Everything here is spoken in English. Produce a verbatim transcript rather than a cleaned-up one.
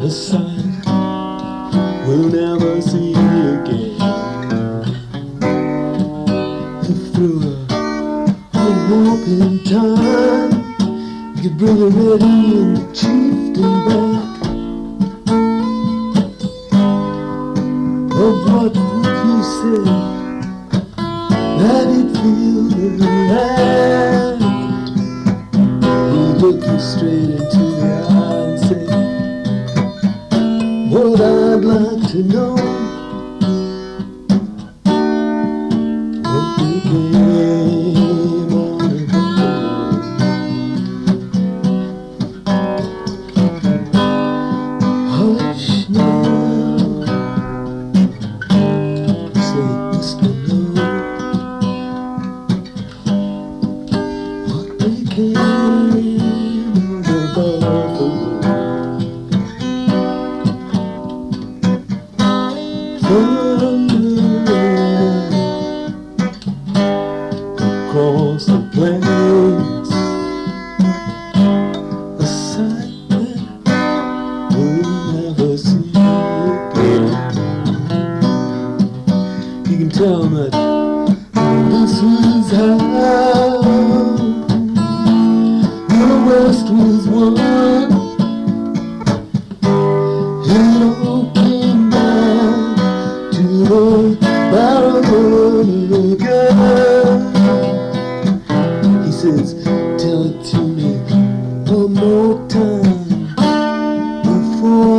a sight we'll never see again. If through a, a warp in time you could bring a red Indian chieftain back, of what would you say that he'd feel like? He'd look you straight into the eye and say, what I'd like to know, what became of the gold. Hush now, say whisper low, what became of the buffalo? Across the plains, a sight that we'll never see again. You can tell that this was how the West was won. It all came down to the barrel of a gun. He says, tell it to me one more time before